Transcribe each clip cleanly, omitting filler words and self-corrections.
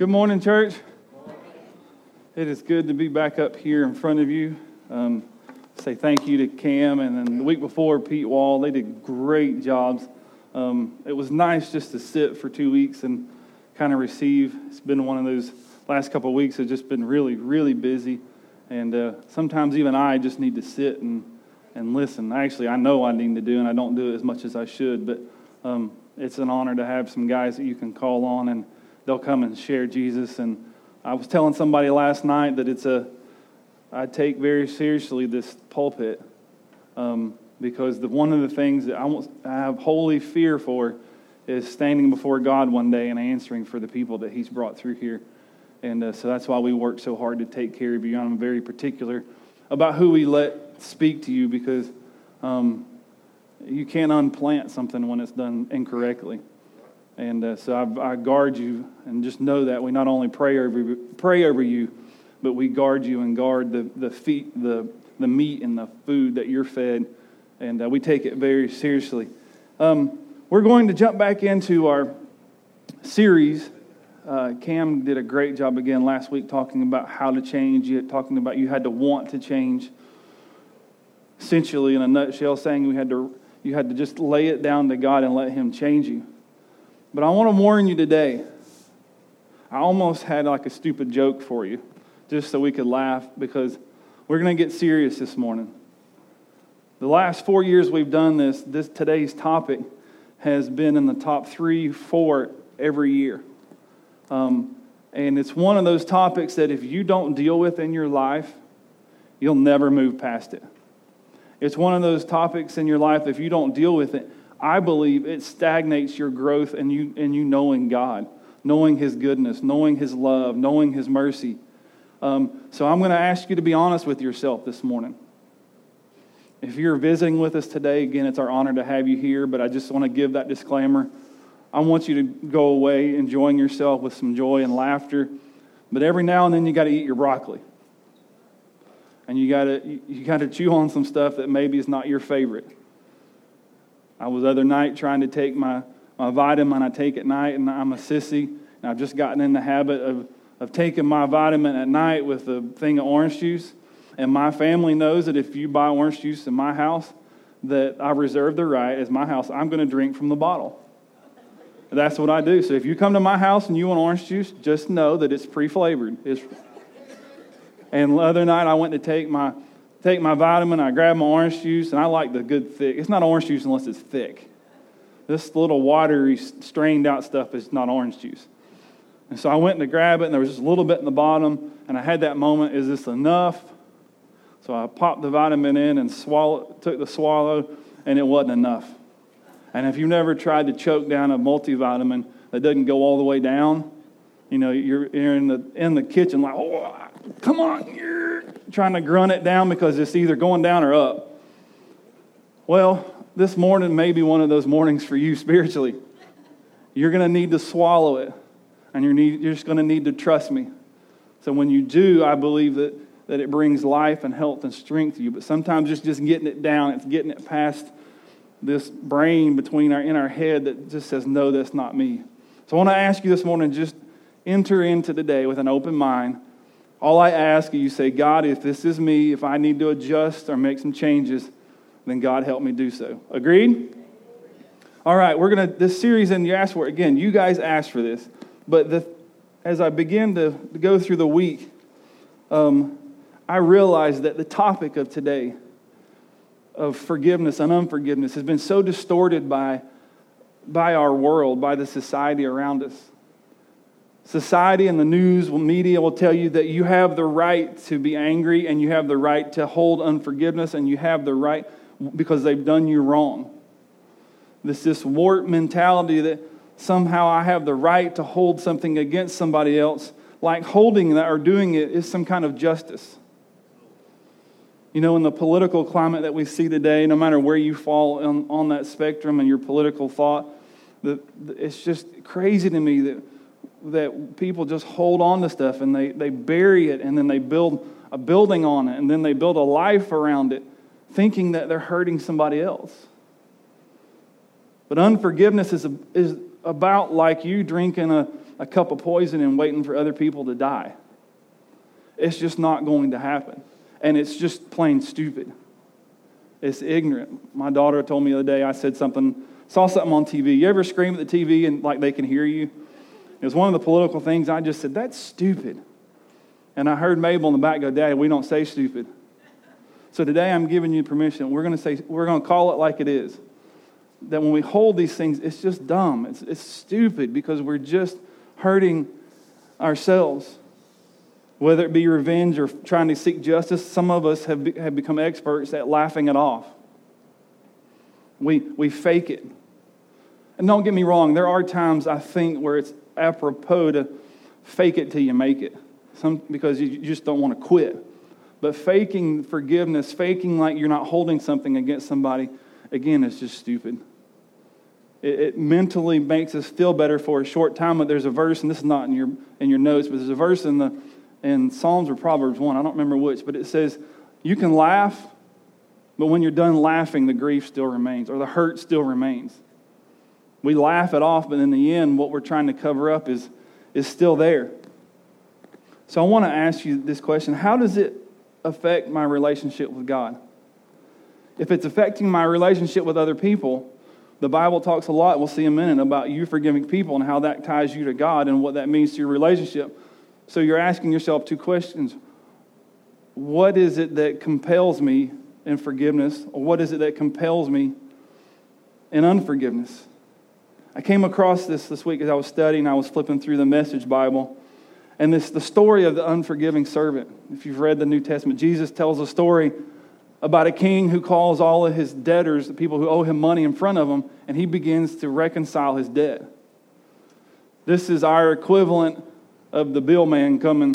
Good morning, church. It is good to be back up here in front of you. Say thank you to Cam, and then the week before, Pete Wall. They did great jobs. It was nice just to sit for 2 weeks and kind of receive. It's been one of those last couple of weeks have just been really, really busy. And sometimes even I just need to sit and listen. Actually, I know I need to do, and I don't do it as much as I should. But it's an honor to have some guys that you can call on, and they'll come and share Jesus. And I was telling somebody last night that I take very seriously this pulpit because one of the things that I have holy fear for is standing before God one day and answering for the people that He's brought through here. And so that's why we work so hard to take care of you. I'm very particular about who we let speak to you because you can't unplant something when it's done incorrectly. And so I guard you, and just know that we not only pray over you, but we guard you and guard the meat and the food that you're fed, and we take it very seriously. We're going to jump back into our series. Cam did a great job again last week talking about how to change, talking about you had to want to change. Essentially, in a nutshell, saying you had to just lay it down to God and let Him change you. But I want to warn you today. I almost had like a stupid joke for you, just so we could laugh, because we're going to get serious this morning. The last 4 years we've done this today's topic has been in the top 3, 4 every year. And it's one of those topics that if you don't deal with in your life, you'll never move past it. It's one of those topics in your life, if you don't deal with it, I believe it stagnates your growth and you knowing God, knowing His goodness, knowing His love, knowing His mercy. So I'm going to ask you to be honest with yourself this morning. If you're visiting with us today, again, it's our honor to have you here, but I just want to give that disclaimer. I want you to go away enjoying yourself with some joy and laughter, but every now and then you got to eat your broccoli. And you got to chew on some stuff that maybe is not your favorite. I was the other night trying to take my vitamin I take at night, and I'm a sissy, and I've just gotten in the habit of taking my vitamin at night with a thing of orange juice. And my family knows that if you buy orange juice in my house, that I reserve the right, as my house, I'm going to drink from the bottle. That's what I do. So if you come to my house and you want orange juice, just know that it's pre-flavored. And the other night I went to take my vitamin, I grabbed my orange juice, and I like the good thick. It's not orange juice unless it's thick. This little watery, strained out stuff is not orange juice. And so I went to grab it, and there was just a little bit in the bottom, and I had that moment, is this enough? So I popped the vitamin in and took the swallow, and it wasn't enough. And if you've never tried to choke down a multivitamin that doesn't go all the way down, you know, you're in the kitchen like, oh, come on, you're trying to grunt it down because it's either going down or up. Well, this morning may be one of those mornings for you spiritually. You're going to need to swallow it, and you're just going to need to trust me. So when you do, I believe that it brings life and health and strength to you. But sometimes it's just getting it down. It's getting it past this brain in our head that just says, no, that's not me. So I want to ask you this morning, just enter into the day with an open mind. All I ask you say, God, if this is me, if I need to adjust or make some changes, then God help me do so. Agreed? All right, this series, and you asked for it again. You guys asked for this. But as I begin to go through the week, I realized that the topic of today of forgiveness and unforgiveness has been so distorted by our world, by the society around us. Society and the news, media will tell you that you have the right to be angry and you have the right to hold unforgiveness and you have the right because they've done you wrong. This warped mentality that somehow I have the right to hold something against somebody else, like holding that or doing it is some kind of justice. You know, in the political climate that we see today, no matter where you fall on that spectrum and your political thought, it's just crazy to me that people just hold on to stuff and they bury it and then they build a building on it and then they build a life around it thinking that they're hurting somebody else. But unforgiveness is about like you drinking a a cup of poison and waiting for other people to die. It's just not going to happen. And it's just plain stupid. It's ignorant. My daughter told me the other day, I saw something on TV. You ever scream at the TV and like they can hear you? It was one of the political things. I just said, that's stupid. And I heard Mabel in the back go, Daddy, we don't say stupid. So today I'm giving you permission. We're going to call it like it is. That when we hold these things, it's just dumb. It's stupid because we're just hurting ourselves. Whether it be revenge or trying to seek justice, some of us have become experts at laughing it off. We fake it. And don't get me wrong, there are times I think where it's apropos to fake it till you make it. Because you just don't want to quit. But faking forgiveness, faking like you're not holding something against somebody, again, it's just stupid. It mentally makes us feel better for a short time. But there's a verse, and this is not in your notes, but there's a verse in Psalms or Proverbs 1, I don't remember which, but it says, you can laugh, but when you're done laughing, the grief still remains, or the hurt still remains. We laugh it off, but in the end, what we're trying to cover up is still there. So I want to ask you this question. How does it affect my relationship with God? If it's affecting my relationship with other people, the Bible talks a lot, we'll see in a minute, about you forgiving people and how that ties you to God and what that means to your relationship. So you're asking yourself two questions. What is it that compels me in forgiveness? Or what is it that compels me in unforgiveness? I came across this week as I was studying. I was flipping through the Message Bible. And the story of the unforgiving servant. If you've read the New Testament, Jesus tells a story about a king who calls all of his debtors, the people who owe him money, in front of him, and he begins to reconcile his debt. This is our equivalent of the bill man coming,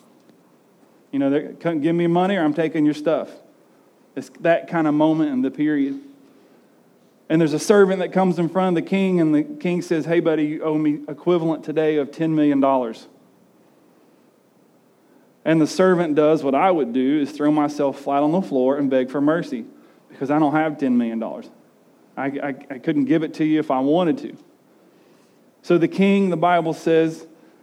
give me money or I'm taking your stuff. It's that kind of moment in the period. And there's a servant that comes in front of the king, and the king says, hey, buddy, you owe me equivalent today of $10 million. And the servant does what I would do, is throw myself flat on the floor and beg for mercy, because I don't have $10 million. I couldn't give it to you if I wanted to. So the king, the Bible says,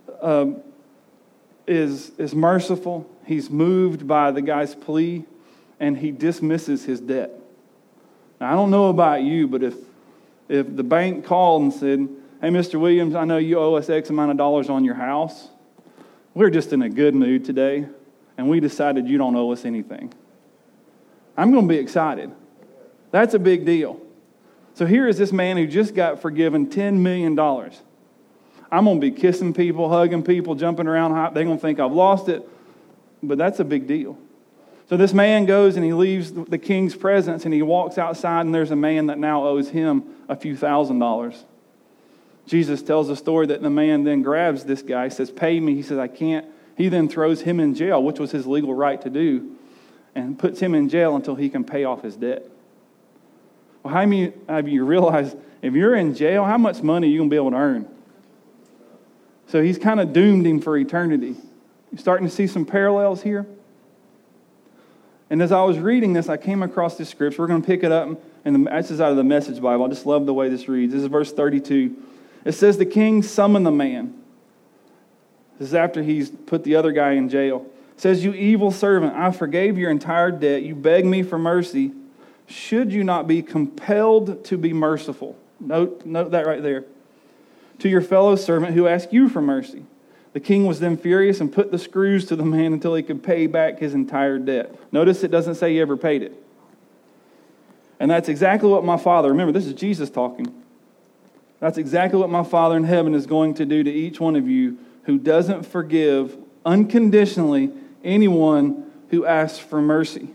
is merciful. He's moved by the guy's plea, and he dismisses his debt. Now, I don't know about you, but if the bank called and said, hey, Mr. Williams, I know you owe us X amount of dollars on your house. We're just in a good mood today, and we decided you don't owe us anything. I'm going to be excited. That's a big deal. So here is this man who just got forgiven $10 million. I'm going to be kissing people, hugging people, jumping around. They're going to think I've lost it, but that's a big deal. So this man goes and he leaves the king's presence, and he walks outside, and there's a man that now owes him a few $1,000s. Jesus tells a story that the man then grabs this guy, says, pay me. He says, I can't. He then throws him in jail, which was his legal right to do, and puts him in jail until he can pay off his debt. Well, how many of you realize if you're in jail, how much money are you going to be able to earn? So he's kind of doomed him for eternity. You're starting to see some parallels here. And as I was reading this, I came across this scripture. We're going to pick it up, and this is out of the Message Bible. I just love the way this reads. This is verse 32. It says, the king summoned the man. This is after he's put the other guy in jail. It says, you evil servant, I forgave your entire debt. You begged me for mercy. Should you not be compelled to be merciful? Note that right there. To your fellow servant who asked you for mercy. The king was then furious and put the screws to the man until he could pay back his entire debt. Notice it doesn't say he ever paid it. And that's exactly what my Father, remember, this is Jesus talking. That's exactly what my Father in heaven is going to do to each one of you who doesn't forgive unconditionally anyone who asks for mercy.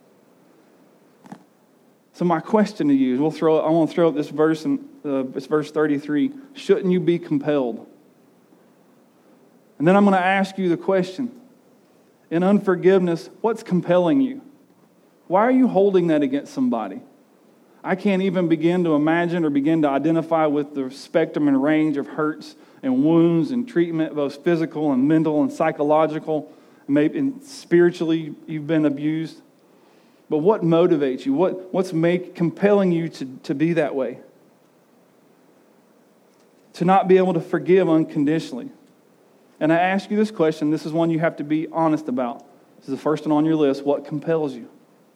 So my question to you is, I want to throw up this verse, it's verse 33. Shouldn't you be compelled? And then I'm going to ask you the question. In unforgiveness, what's compelling you? Why are you holding that against somebody? I can't even begin to imagine or begin to identify with the spectrum and range of hurts and wounds and treatment, both physical and mental and psychological, maybe spiritually you've been abused. But what motivates you? What's compelling you to be that way? to not be able to forgive unconditionally. And I ask you this question. This is one you have to be honest about. This is the first one on your list. What compels you?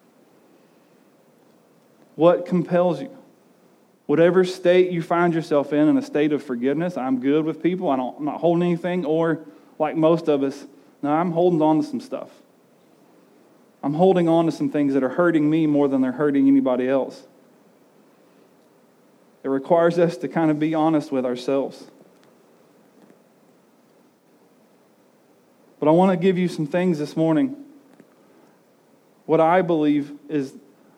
What compels you? Whatever state you find yourself in a state of forgiveness, I'm good with people, I'm not holding anything, or like most of us, no, I'm holding on to some stuff. I'm holding on to some things that are hurting me more than they're hurting anybody else. It requires us to kind of be honest with ourselves. But I want to give you some things this morning. What I believe is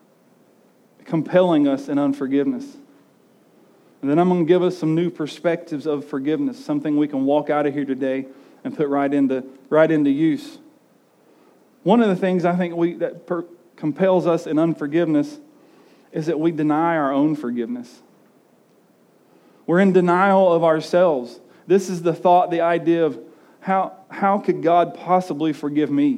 compelling us in unforgiveness. And then I'm going to give us some new perspectives of forgiveness, something we can walk out of here today and put right into use. One of the things I think compels us in unforgiveness is that we deny our own forgiveness. We're in denial of ourselves. This is the thought, the idea of how could God possibly forgive me?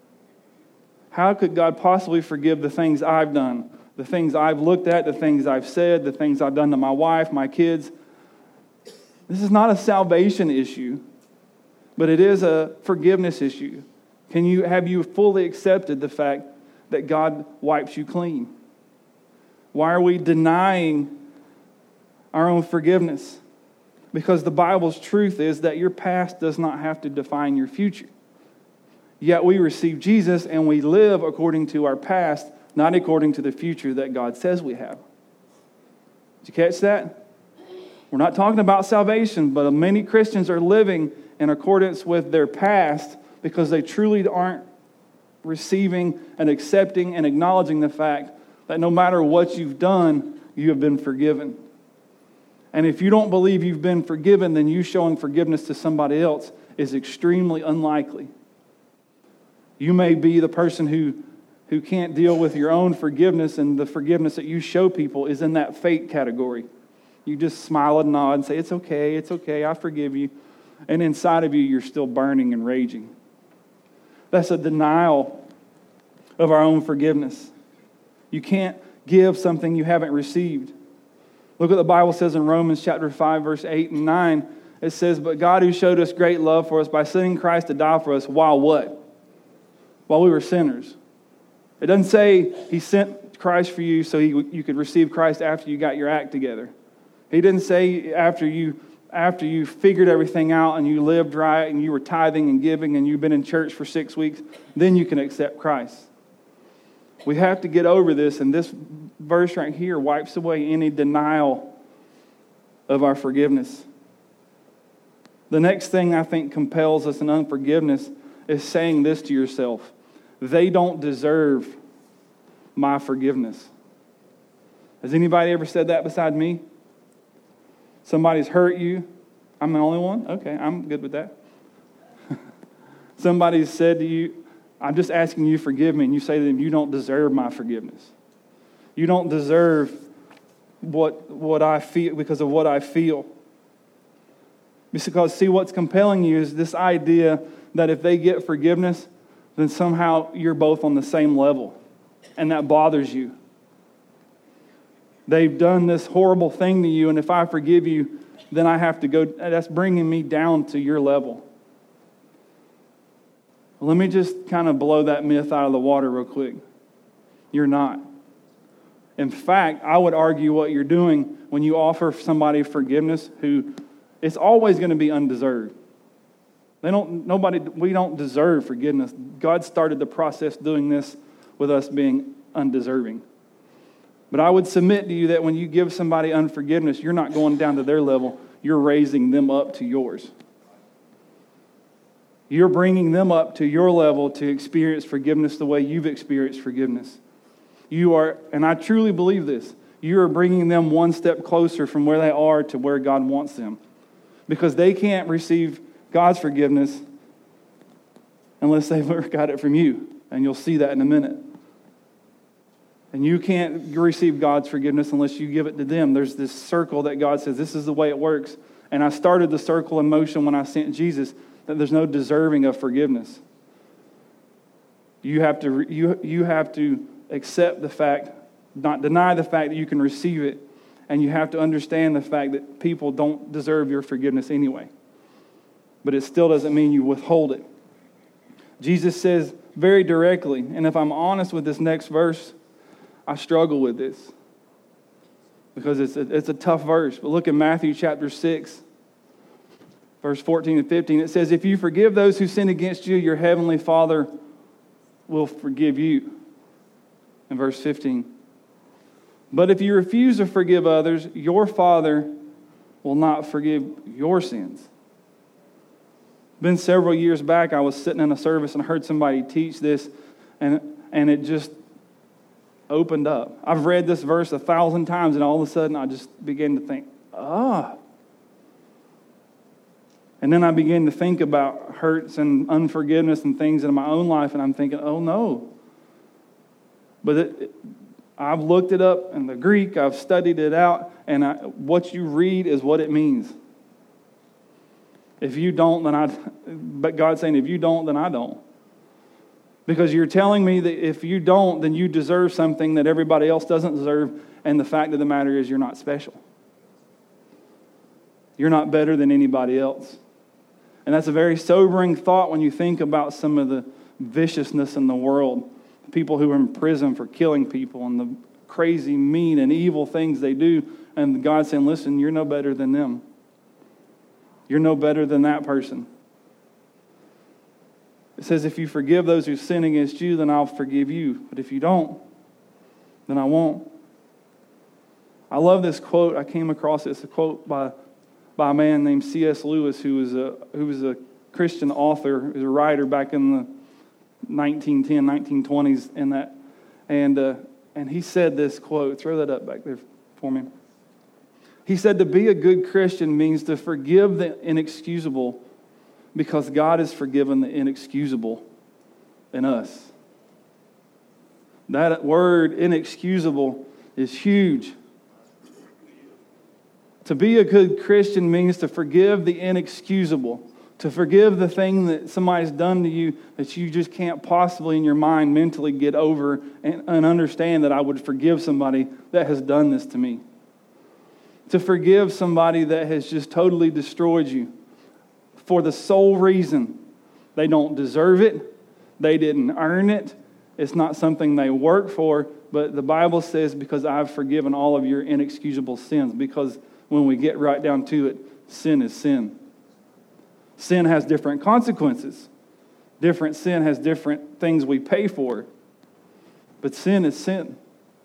How could God possibly forgive the things I've done, the things I've looked at, the things I've said, the things I've done to my wife, my kids? This is not a salvation issue, but it is a forgiveness issue. Have you fully accepted the fact that God wipes you clean? Why are we denying our own forgiveness? Because the Bible's truth is that your past does not have to define your future. Yet we receive Jesus and we live according to our past, not according to the future that God says we have. Did you catch that? We're not talking about salvation, but many Christians are living in accordance with their past because they truly aren't receiving and accepting and acknowledging the fact that no matter what you've done, you have been forgiven. And if you don't believe you've been forgiven, then you showing forgiveness to somebody else is extremely unlikely. You may be the person who can't deal with your own forgiveness, and the forgiveness that you show people is in that fake category. You just smile and nod and say, it's okay, I forgive you. And inside of you, you're still burning and raging. That's a denial of our own forgiveness. You can't give something you haven't received. Look what the Bible says in Romans chapter 5, verse 8 and 9. It says, but God who showed us great love for us by sending Christ to die for us, while what? While we were sinners. It doesn't say he sent Christ for you so you could receive Christ after you got your act together. He didn't say after you figured everything out and you lived right and you were tithing and giving and you've been in church for 6 weeks, then you can accept Christ. We have to get over this, and this verse right here wipes away any denial of our forgiveness. The next thing I think compels us in unforgiveness is saying this to yourself: they don't deserve my forgiveness. Has anybody ever said that beside me? Somebody's hurt you. I'm the only one? Okay, I'm good with that. Somebody's said to you, I'm just asking you to forgive me. And you say to them, you don't deserve my forgiveness. You don't deserve what I feel because of what I feel. Because, see, what's compelling you is this idea that if they get forgiveness, then somehow you're both on the same level. And that bothers you. They've done this horrible thing to you, and if I forgive you, then I have to go. That's bringing me down to your level. Let me just kind of blow that myth out of the water real quick. You're not. In fact, I would argue what you're doing when you offer somebody forgiveness who it's always going to be undeserved. We don't deserve forgiveness. God started the process doing this with us being undeserving. But I would submit to you that when you give somebody unforgiveness, you're not going down to their level. You're raising them up to yours. You're bringing them up to your level to experience forgiveness the way you've experienced forgiveness. You are, and I truly believe this, you are bringing them one step closer from where they are to where God wants them. Because they can't receive God's forgiveness unless they've got it from you. And you'll see that in a minute. And you can't receive God's forgiveness unless you give it to them. There's this circle that God says, this is the way it works. And I started the circle in motion when I sent Jesus, that there's no deserving of forgiveness. You have to accept the fact, not deny the fact that you can receive it, and you have to understand the fact that people don't deserve your forgiveness anyway. But it still doesn't mean you withhold it. Jesus says very directly, and if I'm honest with this next verse, I struggle with this because it's a tough verse. But look at Matthew chapter 6, verse 14 and 15. It says, if you forgive those who sin against you, your heavenly Father will forgive you. In verse 15. But if you refuse to forgive others, your Father will not forgive your sins. Been several years back, I was sitting in a service and heard somebody teach this, and it just opened up. I've read this verse 1,000 times, and all of a sudden I just began to think, And then I began to think about hurts and unforgiveness and things in my own life, and I'm thinking, oh no. But I've looked it up in the Greek, I've studied it out, and what you read is what it means. If you don't, but God's saying, if you don't, then I don't. Because you're telling me that if you don't, then you deserve something that everybody else doesn't deserve, and the fact of the matter is you're not special. You're not better than anybody else. And that's a very sobering thought when you think about some of the viciousness in the world. People who are in prison for killing people and the crazy, mean, and evil things they do. And God's saying, listen, you're no better than them. You're no better than that person. It says, if you forgive those who sin against you, then I'll forgive you. But if you don't, then I won't. I love this quote. I came across it. It's a quote by a man named C.S. Lewis, who was a Christian author, who was a writer back in the 1910, 1920s, and he said this quote. Throw that up back there for me. He said, to be a good Christian means to forgive the inexcusable because God has forgiven the inexcusable in us. That word, inexcusable, is huge. To be a good Christian means to forgive the inexcusable. To forgive the thing that somebody's done to you that you just can't possibly in your mind mentally get over and understand that I would forgive somebody that has done this to me. To forgive somebody that has just totally destroyed you for the sole reason they don't deserve it, they didn't earn it, it's not something they work for, but the Bible says because I've forgiven all of your inexcusable sins. Because when we get right down to it, sin is sin. Sin has different consequences. Different sin has different things we pay for. But sin is sin.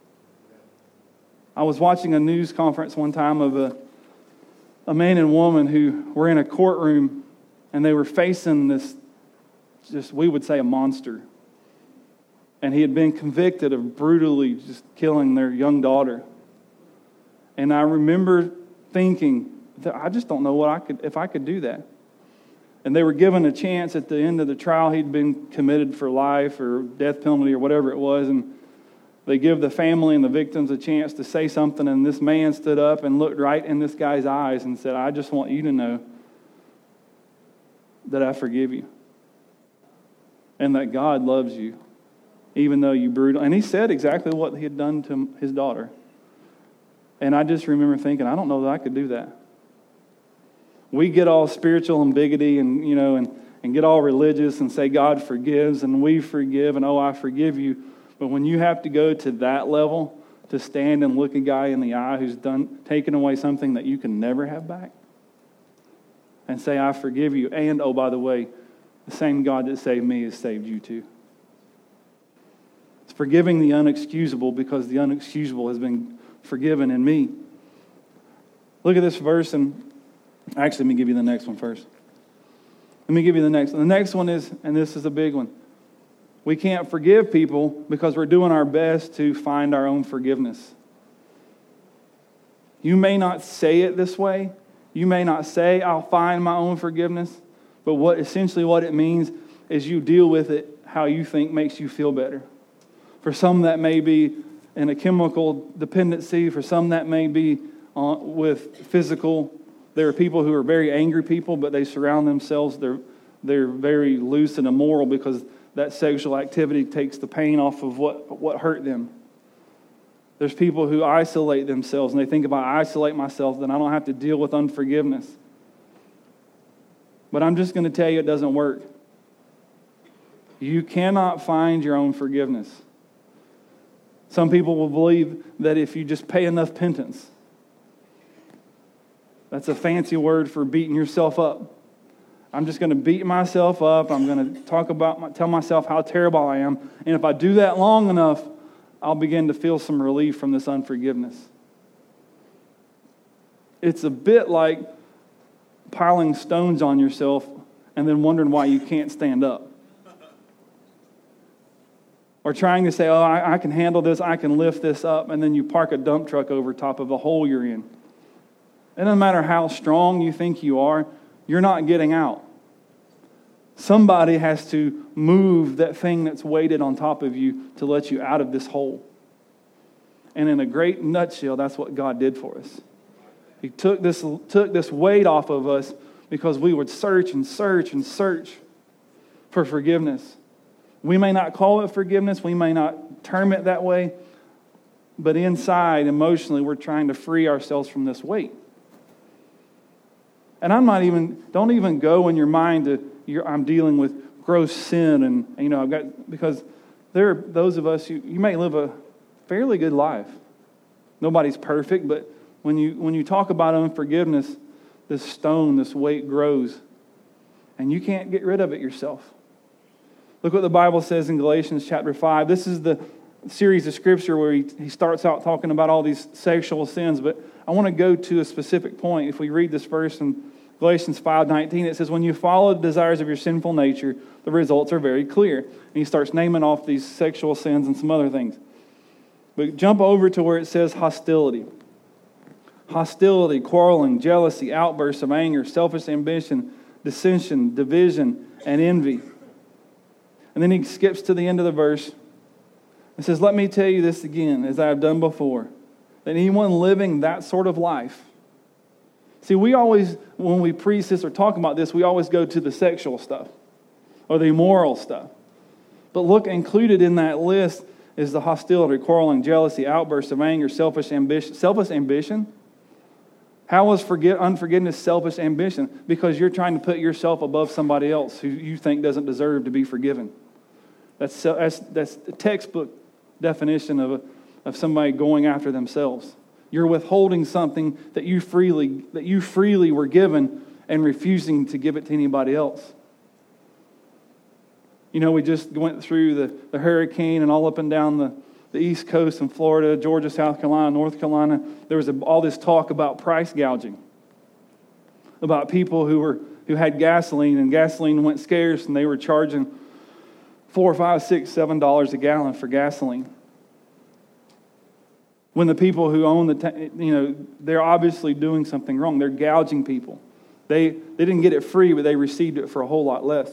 I was watching a news conference one time of a man and woman who were in a courtroom, and they were facing this, just we would say, a monster. And he had been convicted of brutally just killing their young daughter. And I remember thinking, I just don't know if I could do that. And they were given a chance at the end of the trial. He'd been committed for life or death penalty or whatever it was. And they give the family and the victims a chance to say something. And this man stood up and looked right in this guy's eyes and said, I just want you to know that I forgive you. And that God loves you, even though you brutal. And he said exactly what he had done to his daughter. And I just remember thinking, I don't know that I could do that. We get all spiritual and biggity and get all religious and say God forgives and we forgive and I forgive you. But when you have to go to that level to stand and look a guy in the eye who's taken away something that you can never have back and say I forgive you, and oh, by the way, the same God that saved me has saved you too. It's forgiving the unexcusable because the unexcusable has been forgiven in me. Look at this verse, and actually, let me give you the next one first. Let me give you the next one. The next one is, and this is a big one, we can't forgive people because we're doing our best to find our own forgiveness. You may not say it this way. You may not say, I'll find my own forgiveness. But what it means is you deal with it how you think makes you feel better. For some, that may be in a chemical dependency. For some, that may be with physical. There are people who are very angry people, but they surround themselves. They're very loose and immoral because that sexual activity takes the pain off of what hurt them. There's people who isolate themselves, and they think if I isolate myself, then I don't have to deal with unforgiveness. But I'm just going to tell you it doesn't work. You cannot find your own forgiveness. Some people will believe that if you just pay enough penance, that's a fancy word for beating yourself up. I'm just going to beat myself up. I'm going to tell myself how terrible I am. And if I do that long enough, I'll begin to feel some relief from this unforgiveness. It's a bit like piling stones on yourself and then wondering why you can't stand up. Or trying to say, oh, I can handle this, I can lift this up, and then you park a dump truck over top of a hole you're in. It doesn't matter how strong you think you are, you're not getting out. Somebody has to move that thing that's weighted on top of you to let you out of this hole. And in a great nutshell, that's what God did for us. He took this weight off of us because we would search and search and search for forgiveness. We may not call it forgiveness, we may not term it that way, but inside, emotionally, we're trying to free ourselves from this weight. And don't even go in your mind to, I'm dealing with gross sin, and because there are those of us you may live a fairly good life. Nobody's perfect, but when you talk about unforgiveness, this stone, this weight grows, and you can't get rid of it yourself. Look what the Bible says in Galatians chapter 5. This is the series of scripture where he starts out talking about all these sexual sins, but I want to go to a specific point. If we read this verse in Galatians 5:19, it says, when you follow the desires of your sinful nature, the results are very clear. And he starts naming off these sexual sins and some other things. But jump over to where it says hostility. Hostility, quarreling, jealousy, outbursts of anger, selfish ambition, dissension, division, and envy. And then he skips to the end of the verse. It says, let me tell you this again, as I have done before, that anyone living that sort of life. See, we always, when we preach this or talk about this, we always go to the sexual stuff or the immoral stuff. But look, included in that list is the hostility, quarreling, jealousy, outbursts of anger, selfish ambition. Selfish ambition? How is unforgiveness selfish ambition? Because you're trying to put yourself above somebody else who you think doesn't deserve to be forgiven. That's the textbook definition of somebody going after themselves. You're withholding something that you freely were given and refusing to give it to anybody else. We just went through the hurricane and all up and down the East Coast in Florida, Georgia, South Carolina, North Carolina. There was all this talk about price gouging, about people who had gasoline, and gasoline went scarce, and they were charging $4, $5, $6, $7 a gallon for gasoline. When the people who own they're obviously doing something wrong. They're gouging people. They didn't get it free, but they received it for a whole lot less.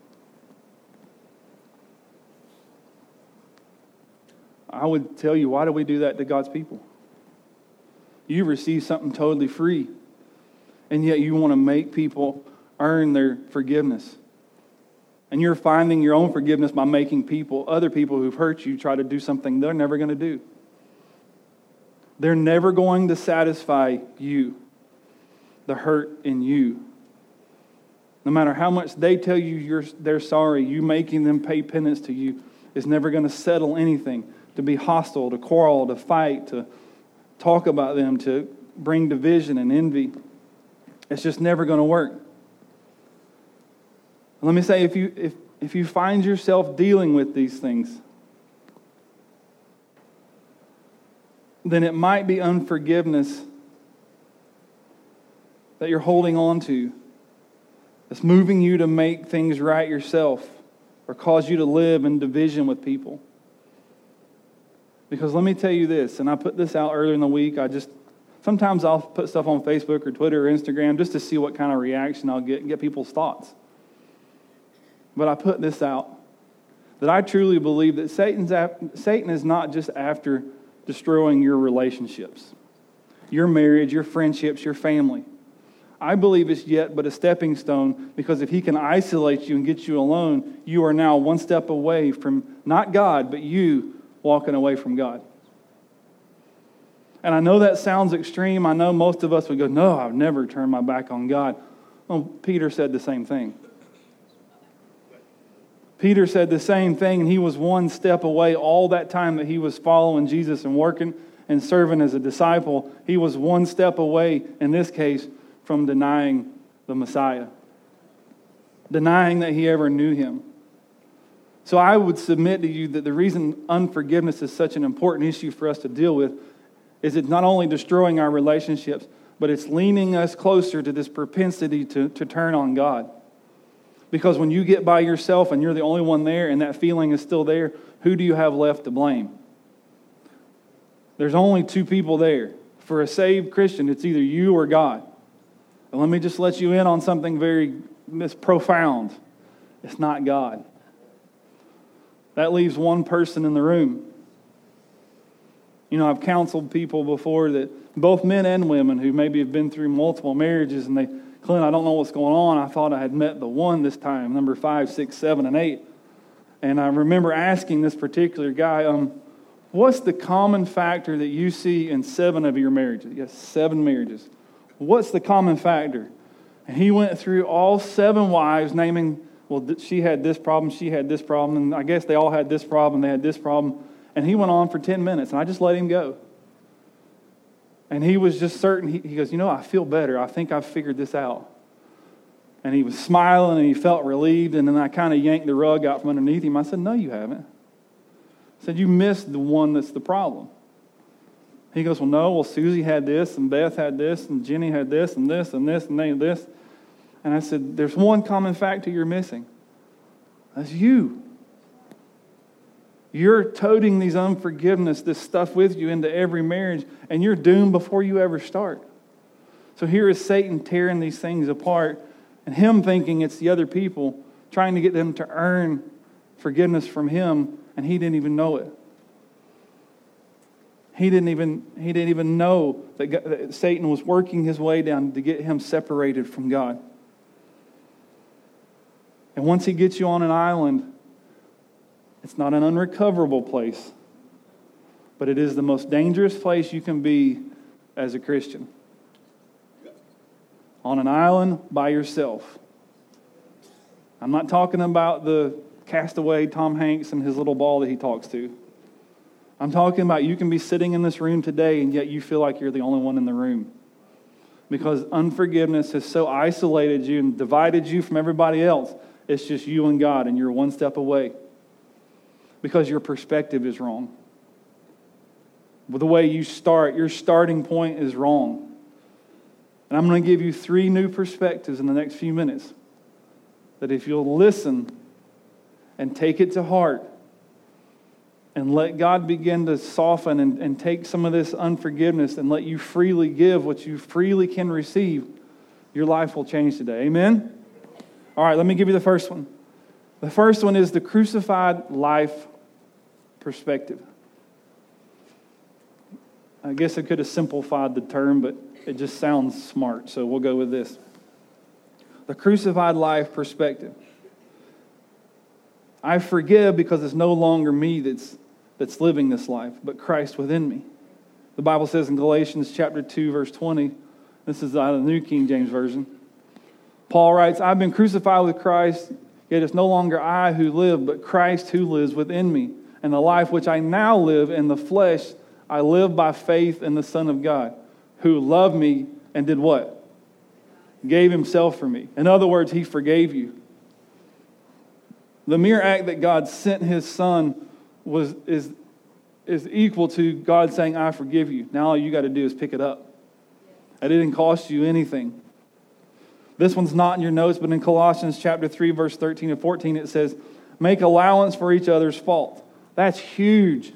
I would tell you, why do we do that to God's people? You receive something totally free, and yet you want to make people earn their forgiveness. And you're finding your own forgiveness by making other people who've hurt you, try to do something they're never going to do. They're never going to satisfy you, the hurt in you. No matter how much they tell you they're sorry, you making them pay penance to you is never going to settle anything. To be hostile, to quarrel, to fight, to talk about them, to bring division and envy. It's just never going to work. Let me say, if you find yourself dealing with these things, then it might be unforgiveness that you're holding on to. It's moving you to make things right yourself or cause you to live in division with people. Because let me tell you this, and I put this out earlier in the week. Sometimes I'll put stuff on Facebook or Twitter or Instagram just to see what kind of reaction I'll get and get people's thoughts. But I put this out, that I truly believe that Satan is not just after destroying your relationships, your marriage, your friendships, your family. I believe it's yet but a stepping stone, because if he can isolate you and get you alone, you are now one step away from not God, but you walking away from God. And I know that sounds extreme. I know most of us would go, no, I've never turned my back on God. Well, Peter said the same thing. Peter said the same thing, and he was one step away all that time that he was following Jesus and working and serving as a disciple. He was one step away, in this case, from denying the Messiah, denying that he ever knew him. So I would submit to you that the reason unforgiveness is such an important issue for us to deal with is it's not only destroying our relationships, but it's leaning us closer to this propensity to turn on God. Because when you get by yourself and you're the only one there and that feeling is still there, who do you have left to blame? There's only two people there. For a saved Christian, it's either you or God. And let me just let you in on something very profound. It's not God. That leaves one person in the room. You know, I've counseled people before that both men and women who maybe have been through multiple marriages and they, Clint, I don't know what's going on. I thought I had met the one this time, number 5, 6, 7, and 8. And I remember asking this particular guy, what's the common factor that you see in 7 of your marriages? Yes, 7 marriages. What's the common factor? And he went through all 7 wives, naming, well, she had this problem, she had this problem, and I guess they all had this problem, they had this problem. And he went on for 10 minutes, and I just let him go. And he was just certain, he goes, you know, I feel better. I think I've figured this out. And he was smiling and he felt relieved. And then I kind of yanked the rug out from underneath him. I said, no, you haven't. I said, you missed the one that's the problem. He goes, well, Susie had this and Beth had this and Jenny had this and this and this and this. And I said, there's one common factor you're missing. That's you. You're toting these unforgiveness, this stuff with you into every marriage, and you're doomed before you ever start. So here is Satan tearing these things apart, and him thinking it's the other people, trying to get them to earn forgiveness from him, and he didn't even know it. He didn't even know that Satan was working his way down to get him separated from God. And once he gets you on an island, it's not an unrecoverable place, but it is the most dangerous place you can be as a Christian. On an island by yourself. I'm not talking about the castaway Tom Hanks and his little ball that he talks to. I'm talking about you can be sitting in this room today and yet you feel like you're the only one in the room. Because unforgiveness has so isolated you and divided you from everybody else. It's just you and God, and you're one step away. Because your perspective is wrong. The way you start, your starting point is wrong. And I'm going to give you 3 new perspectives in the next few minutes. That if you'll listen and take it to heart and let God begin to soften and take some of this unforgiveness and let you freely give what you freely can receive, your life will change today. Amen? All right, let me give you the first one. The first one is the crucified life perspective. I guess I could have simplified the term, but it just sounds smart, so we'll go with this. The crucified life perspective. I forgive because it's no longer me that's living this life, but Christ within me. The Bible says in Galatians chapter 2, verse 20, this is out of the New King James Version. Paul writes, I've been crucified with Christ, yet it's no longer I who live, but Christ who lives within me. And the life which I now live in the flesh, I live by faith in the Son of God, who loved me and did what? Gave himself for me. In other words, he forgave you. The mere act that God sent his Son is equal to God saying, I forgive you. Now all you got to do is pick it up. It didn't cost you anything. This one's not in your notes, but in Colossians chapter 3, verse 13 and 14, it says, make allowance for each other's fault. That's huge.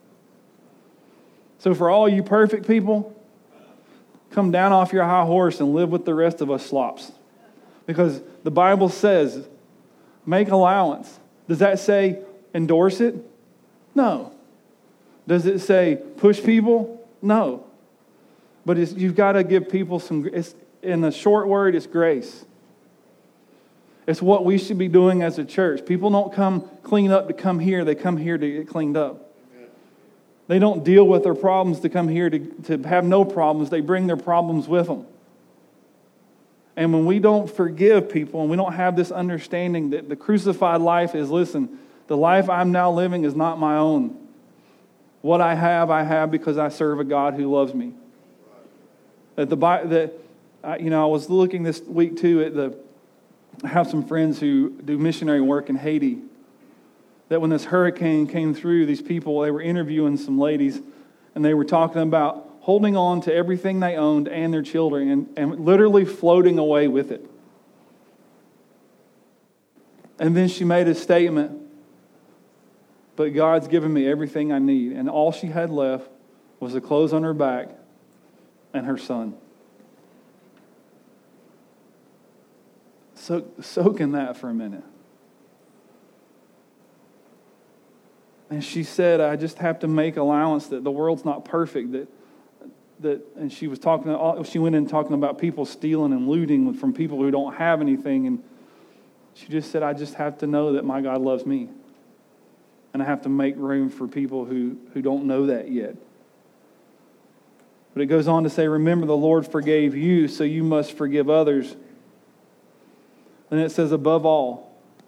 So for all you perfect people, come down off your high horse and live with the rest of us slops. Because the Bible says, make allowance. Does that say endorse it? No. Does it say push people? No. But you've got to give people some, in a short word, it's grace. It's what we should be doing as a church. People don't come clean up to come here. They come here to get cleaned up. They don't deal with their problems to come here to have no problems. They bring their problems with them. And when we don't forgive people and we don't have this understanding that the crucified life is, listen, the life I'm now living is not my own. What I have because I serve a God who loves me. I was looking this week too I have some friends who do missionary work in Haiti. That when this hurricane came through, these people, they were interviewing some ladies, and they were talking about holding on to everything they owned and their children and literally floating away with it. And then she made a statement, but God's given me everything I need. And all she had left was the clothes on her back and her son. Soak in that for a minute. And she said, I just have to make allowance that the world's not perfect. And she went in talking about people stealing and looting from people who don't have anything. And she just said, I just have to know that my God loves me. And I have to make room for people who don't know that yet. But it goes on to say, remember the Lord forgave you, so you must forgive others. And it says, above all,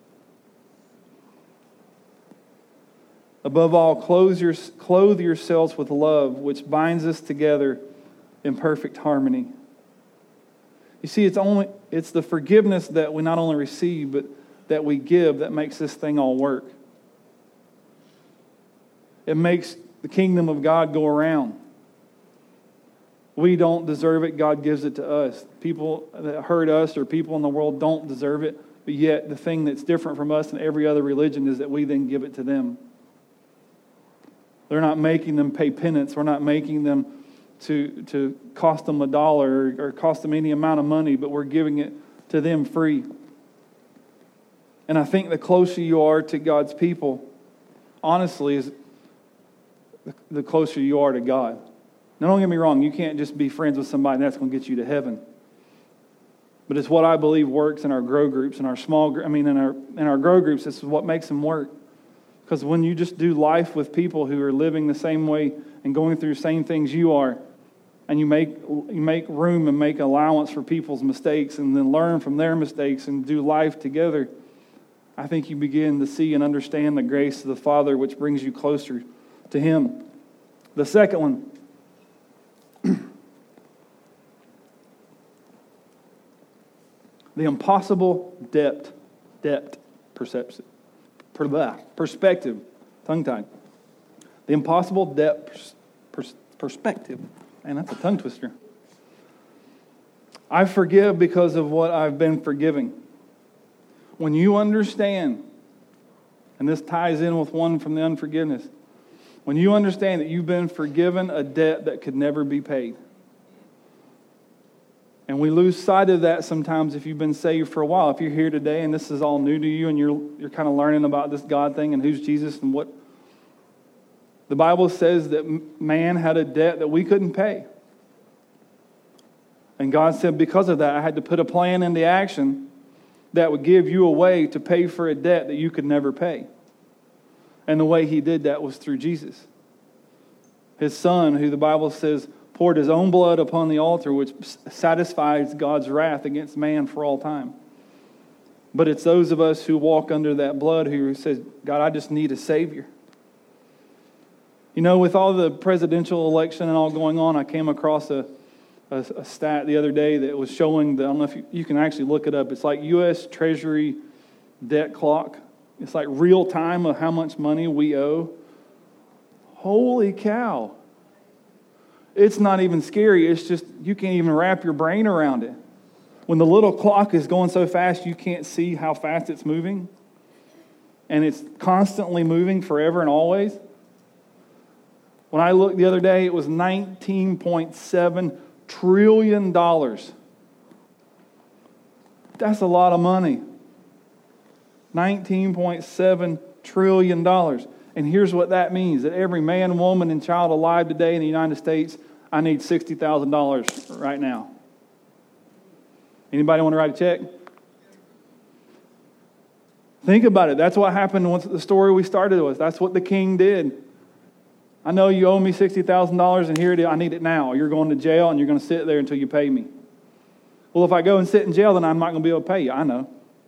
clothe yourselves with love, which binds us together in perfect harmony. You see, it's the forgiveness that we not only receive, but that we give that makes this thing all work. It makes the kingdom of God go around. We don't deserve it. God gives it to us. People that hurt us or people in the world don't deserve it. But yet the thing that's different from us and every other religion is that we then give it to them. They're not making them pay penance. We're not making them to cost them $1 or cost them any amount of money, but we're giving it to them free. And I think the closer you are to God's people, honestly, is the closer you are to God. Now, don't get me wrong, you can't just be friends with somebody and that's going to get you to heaven. But it's what I believe works in our grow groups, in our grow groups. This is what makes them work. Because when you just do life with people who are living the same way and going through the same things you are, and you make room and make allowance for people's mistakes and then learn from their mistakes and do life together, I think you begin to see and understand the grace of the Father, which brings you closer to Him. The second one, the impossible depth perspective, tongue-tied. The impossible depth perspective. Man, that's a tongue twister. I forgive because of what I've been forgiving. When you understand, and this ties in with one from the unforgiveness, when you understand that you've been forgiven a debt that could never be paid. And we lose sight of that sometimes if you've been saved for a while. If you're here today and this is all new to you and you're kind of learning about this God thing and who's Jesus and what the Bible says, that man had a debt that we couldn't pay. And God said, because of that, I had to put a plan into action that would give you a way to pay for a debt that you could never pay. And the way He did that was through Jesus. His Son, who the Bible says poured His own blood upon the altar, which satisfies God's wrath against man for all time. But it's those of us who walk under that blood who says, God, I just need a Savior. You know, with all the presidential election and all going on, I came across a stat the other day that was showing, I don't know if you can actually look it up. It's like U.S. Treasury debt clock. It's like real time of how much money we owe. Holy cow. It's not even scary. It's just you can't even wrap your brain around it. When the little clock is going so fast, you can't see how fast it's moving. And it's constantly moving forever and always. When I looked the other day, it was $19.7 trillion. That's a lot of money. $19.7 trillion. And here's what that means. That every man, woman, and child alive today in the United States, I need $60,000 right now. Anybody want to write a check? Think about it. That's what happened once the story we started with. That's what the king did. I know you owe me $60,000 and here it is. I need it now. You're going to jail and you're going to sit there until you pay me. Well, if I go and sit in jail, then I'm not going to be able to pay you. I know.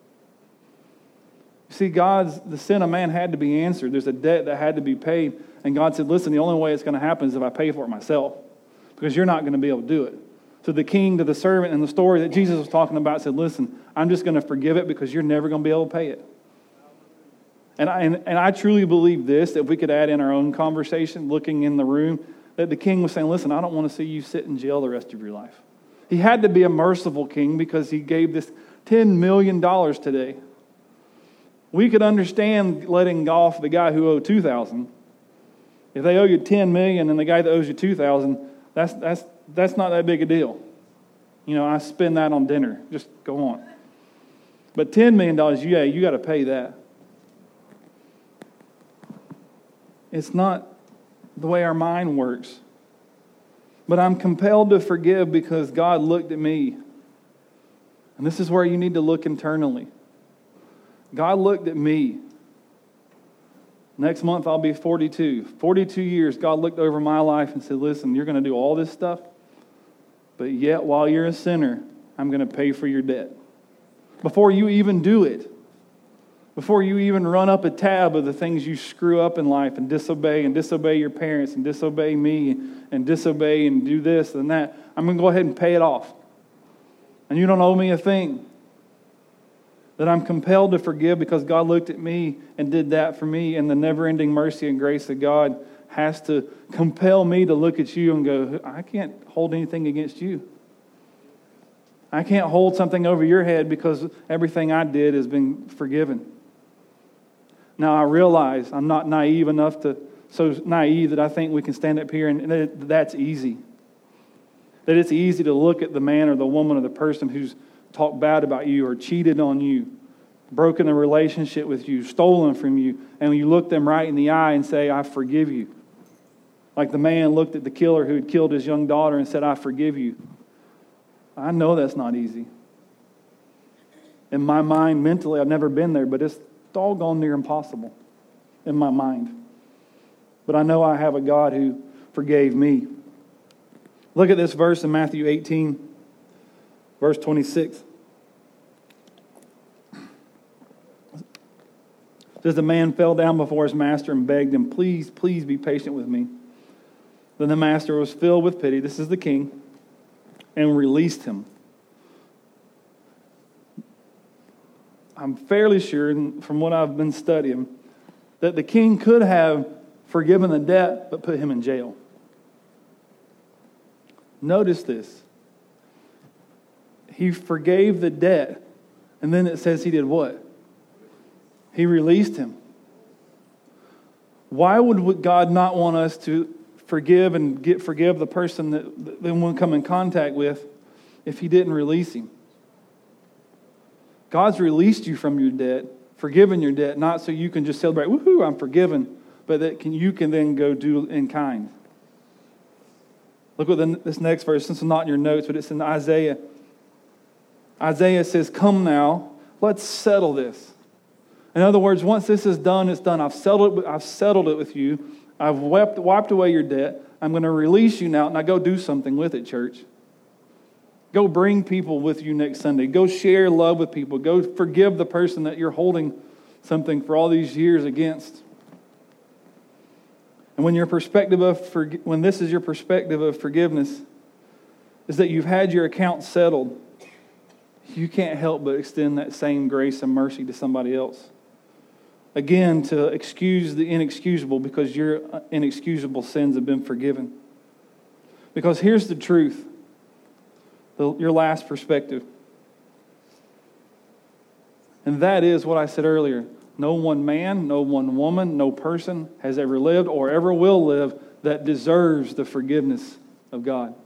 See, the sin of man had to be answered. There's a debt that had to be paid. And God said, listen, the only way it's going to happen is if I pay for it myself. Because you're not going to be able to do it. So the king to the servant in the story that Jesus was talking about said, listen, I'm just going to forgive it because you're never going to be able to pay it. And I truly believe this, that if we could add in our own conversation, looking in the room, that the king was saying, listen, I don't want to see you sit in jail the rest of your life. He had to be a merciful king because he gave this $10 million today. We could understand letting off the guy who owed $2,000. If they owe you $10 million and the guy that owes you $2,000, that's not that big a deal. You know, I spend that on dinner. Just go on. But $10 million, yeah, you got to pay that. It's not the way our mind works. But I'm compelled to forgive because God looked at me. And this is where you need to look internally. God looked at me. Next month I'll be 42. 42 years, God looked over my life and said, listen, you're going to do all this stuff, but yet while you're a sinner, I'm going to pay for your debt. Before you even do it, before you even run up a tab of the things you screw up in life and disobey your parents and disobey me and disobey and do this and that, I'm going to go ahead and pay it off. And you don't owe me a thing. That I'm compelled to forgive because God looked at me and did that for me, and the never-ending mercy and grace of God has to compel me to look at you and go, I can't hold anything against you. I can't hold something over your head because everything I did has been forgiven. Now I realize I'm not naive enough so naive that I think we can stand up here and that's easy. That it's easy to look at the man or the woman or the person who's talked bad about you or cheated on you, broken a relationship with you, stolen from you, and you look them right in the eye and say, I forgive you. Like the man looked at the killer who had killed his young daughter and said, I forgive you. I know that's not easy. In my mind, mentally, I've never been there, but it's doggone near impossible in my mind. But I know I have a God who forgave me. Look at this verse in Matthew 18, verse 26. It says, the man fell down before his master and begged him, please, please be patient with me. Then the master was filled with pity, this is the king, and released him. I'm fairly sure, from what I've been studying, that the king could have forgiven the debt, but put him in jail. Notice this. He forgave the debt, and then it says he did what? He released him. Why would God not want us to forgive and forgive the person that we'll come in contact with if he didn't release him? God's released you from your debt, forgiven your debt, not so you can just celebrate, woohoo, I'm forgiven, but that you can then go do in kind. Look what this next verse, since it's not in your notes, but it's in Isaiah. Isaiah says, come now, let's settle this. In other words, once this is done, it's done. I've settled it with you. I've wiped away your debt. I'm going to release you now. Now go do something with it, church. Go bring people with you next Sunday. Go share love with people. Go forgive the person that you're holding something for all these years against. And when this is your perspective of forgiveness, is that you've had your account settled, you can't help but extend that same grace and mercy to somebody else. Again, to excuse the inexcusable because your inexcusable sins have been forgiven. Because here's the truth. Your last perspective. And that is what I said earlier. No one man, no one woman, no person has ever lived or ever will live that deserves the forgiveness of God.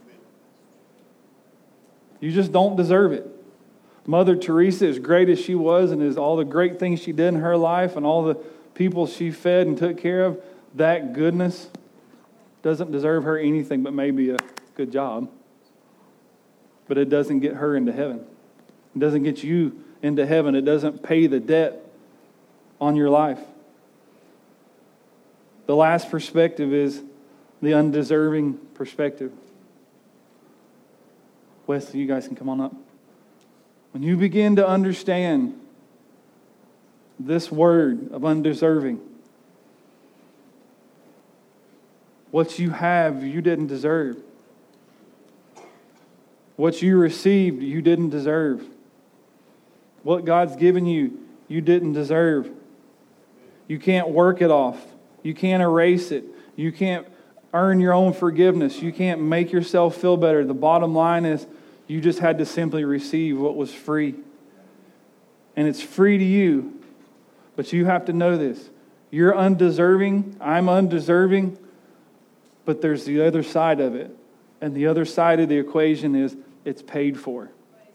You just don't deserve it. Mother Teresa, as great as she was and as all the great things she did in her life and all the people she fed and took care of, that goodness doesn't deserve her anything but maybe a good job. But it doesn't get her into heaven. It doesn't get you into heaven. It doesn't pay the debt on your life. The last perspective is the undeserving perspective. Wesley, you guys can come on up. When you begin to understand this word of undeserving, what you have, you didn't deserve. What you received, you didn't deserve. What God's given you, you didn't deserve. You can't work it off. You can't erase it. You can't earn your own forgiveness. You can't make yourself feel better. The bottom line is you just had to simply receive what was free. And it's free to you. But you have to know this. You're undeserving. I'm undeserving. But there's the other side of it. And the other side of the equation is it's paid for.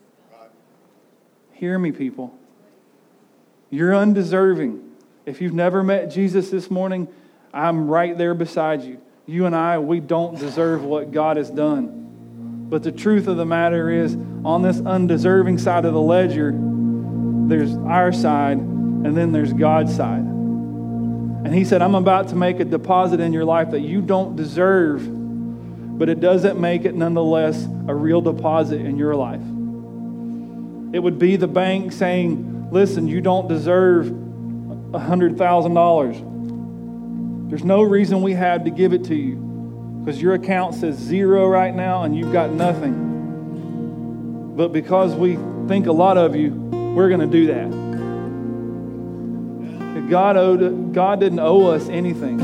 Hear me, people. You're undeserving. If you've never met Jesus this morning, I'm right there beside you. You and I, we don't deserve what God has done. But the truth of the matter is, on this undeserving side of the ledger, there's our side, and then there's God's side. And He said, I'm about to make a deposit in your life that you don't deserve, but it doesn't make it nonetheless a real deposit in your life. It would be the bank saying, listen, you don't deserve $100,000. There's no reason we have to give it to you because your account says 0 right now and you've got nothing. But because we think a lot of you, we're going to do that. God didn't owe us anything.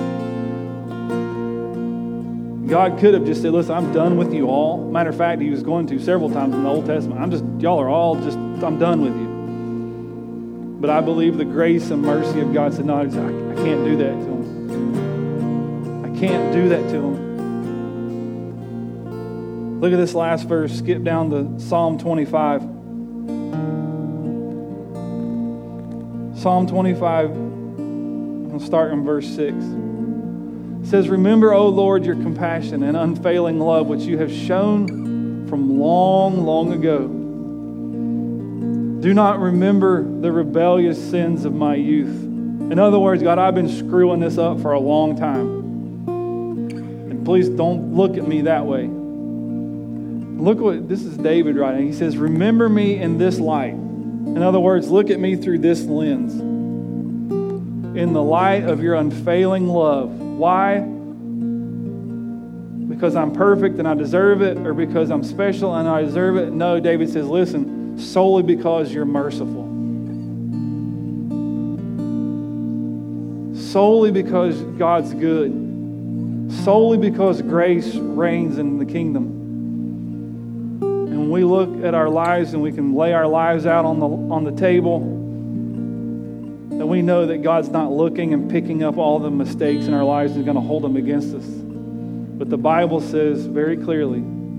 God could have just said, listen, I'm done with you all. Matter of fact, He was going to several times in the Old Testament. I'm done with you. But I believe the grace and mercy of God said, no, I can't do that to him. I can't do that to him. Look at this last verse. Skip down to Psalm 25. Psalm 25, I'll start in verse 6. It says, remember, O Lord, your compassion and unfailing love, which you have shown from long, long ago. Do not remember the rebellious sins of my youth. In other words, God, I've been screwing this up for a long time. And please don't look at me that way. This is David writing. He says, remember me in this light. In other words, look at me through this lens. In the light of your unfailing love. Why? Because I'm perfect and I deserve it, or because I'm special and I deserve it? No, David says, listen, solely because you're merciful. Solely because God's good. Solely because grace reigns in the kingdom. And when we look at our lives and we can lay our lives out on the table, then we know that God's not looking and picking up all the mistakes in our lives and going to hold them against us. But the Bible says very clearly,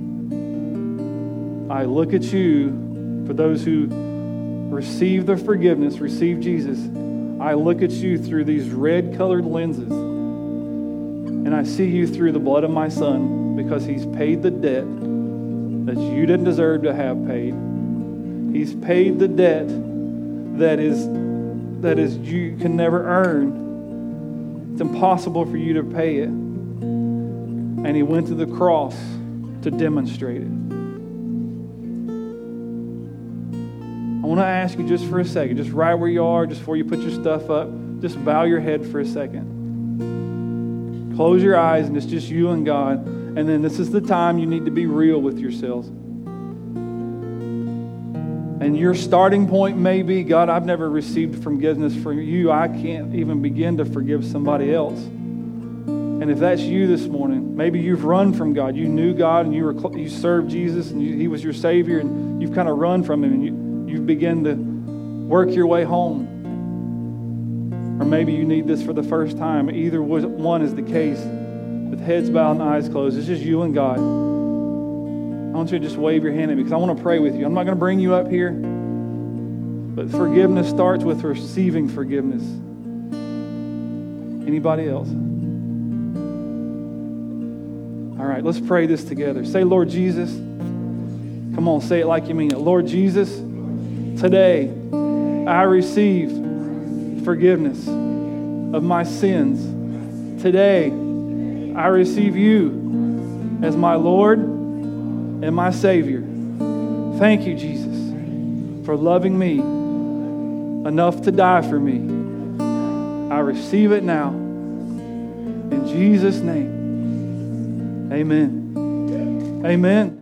I look at you, for those who receive the forgiveness, receive Jesus, I look at you through these red-colored lenses, and I see you through the blood of my Son, because He's paid the debt that you didn't deserve to have paid. He's paid the debt that is you can never earn. It's impossible for you to pay it. And He went to the cross to demonstrate it. I want to ask you just for a second, just right where you are, just before you put your stuff up, just bow your head for a second. Close your eyes, and it's just you and God. And then this is the time you need to be real with yourselves. And your starting point may be, God, I've never received forgiveness from you. I can't even begin to forgive somebody else. And if that's you this morning, maybe you've run from God. You knew God and you served Jesus and He was your Savior, and you've kind of run from Him and you've begun to work your way home. Or maybe you need this for the first time. Either one is the case. With heads bowed and eyes closed, it's just you and God. I want you to just wave your hand at me because I want to pray with you. I'm not going to bring you up here, but forgiveness starts with receiving forgiveness. Anybody else? All right, let's pray this together. Say, Lord Jesus. Come on, say it like you mean it. Lord Jesus, today I receive forgiveness of my sins. Today, I receive you as my Lord and my Savior. Thank you, Jesus, for loving me enough to die for me. I receive it now. In Jesus' name, amen. Amen.